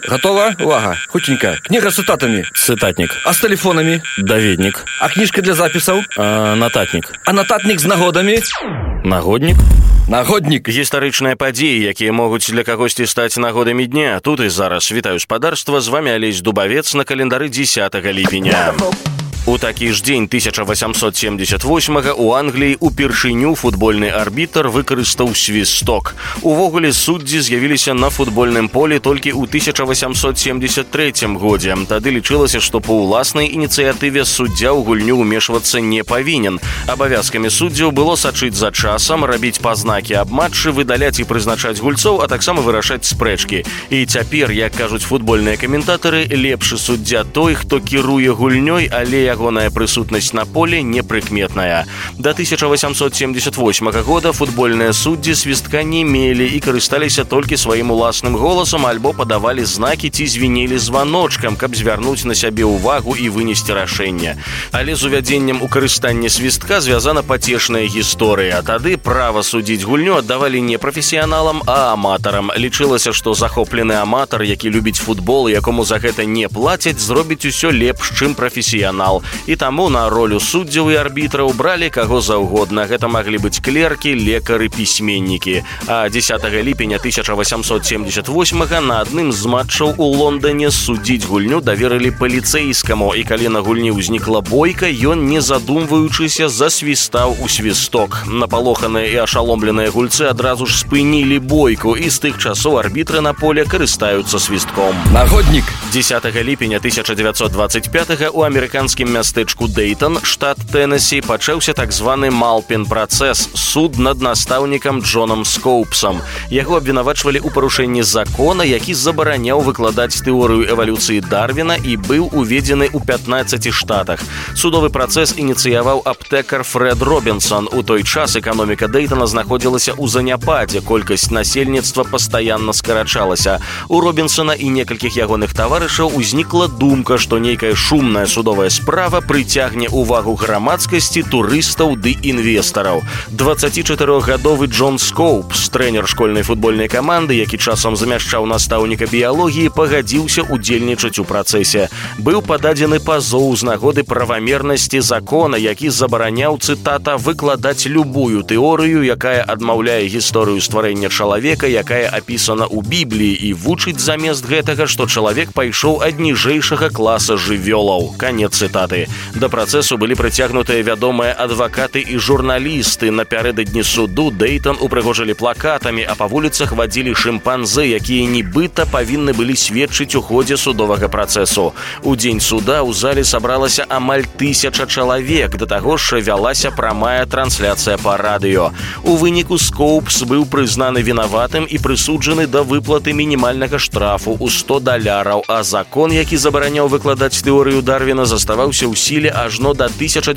Готова? Увага. Хутенько. Книга с цитатами. Цытатнік. А с телефонами? Даведнік. А книжка для записаў? Нататнік. А нататник с нагодами? Нагоднік. Нагодник. Гістарычныя падзеі, якія могуць для кагосьці стаць нагодамі дня. Тут і зараз вітаю спадарства, з вами Алесь Дубавец на календары 10 ліпеня. У такі ж дзень 1878 у Англіі упершыню футбольны арбітр выкарыстаў свісток. Увогуле суддзі з'явіліся на футбольным полі толькі ў 1873 годзе. Тады лічылася, што па ўласнай ініцыятыве суддзя ў гульню ўмешвацца не павінен. Абавязкамі суддзяў было сачыць за часам, рабіць пазнакі аб матчы, выдаляць і прызначаць гульцоў, а таксама вырашаць спрэчкі. І цяпер, як кажуць футбольныя каментатары, лепшы суддзя той, хто кіруе гульнёй, але ягоная прысутнасць на поле непрыкметная. До 1878 года футбольныя суддзі свістка не мелі і карысталіся толькі сваім уласным голасам альбо падавалі знакі ці звінелі званочкам, каб звярнуць на сябе ўвагу і вынесці рашэнне. Але з увядзеннем у карыстанне свістка звязана пацешная гісторыя. Тады права судзіць гульню аддавалі не прафесіяналам, а аматарам. Лічылася, што захоплены аматар, які любіць футбол і якому за гэта не плацяць, зробіць усё лепш, чым прафесіянал. І таму на ролю суддзяў і арбітраў бралі каго заўгодна. Гэта маглі быць клеркі, лекары, пісьменнікі. А 10 ліпеня 1878 на адным з матчаў у Лондоне судзіць гульню даверылі паліцэйскаму. І калі на гульні ўзнікла бойка, ён, не задумваючыся, засвістаў у свісток. Напалоханыя і ашаломленыя гульцы адразу ж спынілі бойку, і з тых часоў арбітры на поле карыстаюцца свістком. Нагодник. 10 ліпеня 1925 у амерыканскім мястэчку Дейтон, штат Теннессі, пачаўся так званы Малпін-працэс, суд над настаўнікам Джонам Скоупсам. Яго абвінавачвалі ў парушэнні закона, які забараняў выкладаць тэорыю эвалюцыі Дарвіна і быў уведзены ў 15 штатах. Судовы працэс ініцыяваў аптэкар Фред Робінсон. У той час эканоміка Дейтона знаходзілася ў заняпадзе, колькасць насельніцтва пастаянна скарачалася. У Робінсона і некалькіх ягоных таварышаў узнікла думка, што нейкая шумная судовая справа прыцягне ўвагу грамадскасці, турыстаў ды інвестараў. 24-гадовы Джон Скоупс, трэнер школьнай футбольнай каманды, які часам замяшчаў настаўніка біялогіі, пагадзіўся удзельнічаць у працэсе. Быў пададзены пазоў з нагоды правамернасці закона, які забараняў, цытата, выкладаць любую тэорыю, якая адмаўляе гісторыю стварэння чалавека, якая апісана ў Бібліі, і вучыць замест гэтага, што чалавек пайшоў ад ніжэйшага класа жывёлаў. Канец цытаты. Да працэсу былі прыцягнутыя вядомыя адвакаты і журналісты. Напярэдадні суду Дейтон упрыгожылі плакатамі, а па вуліцах вадзілі шымпанзэ, якія нібыта павінны былі сведчыць у ходзе судовага працэсу. У дзень суда ў зале сабралася амаль 1000 чалавек, да таго ж вялася прамая трансляцыя па радыё. У выніку Скоупс быў прызнаны вінаватым і прысуджаны да выплаты мінімальнага штрафу ў $100, а закон, які забараняў выкладаць тэорыю Дарвіна, заставаўся ў сіле ажно да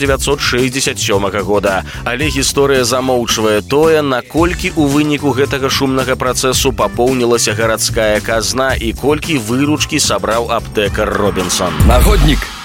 1967 года. Але гісторыя замоўчвае тое, наколькі ў выніку гэтага шумнага працэсу папоўнілася гарадская казна і колькі выручкі сабраў аптэкар Робінсон. Нагодник.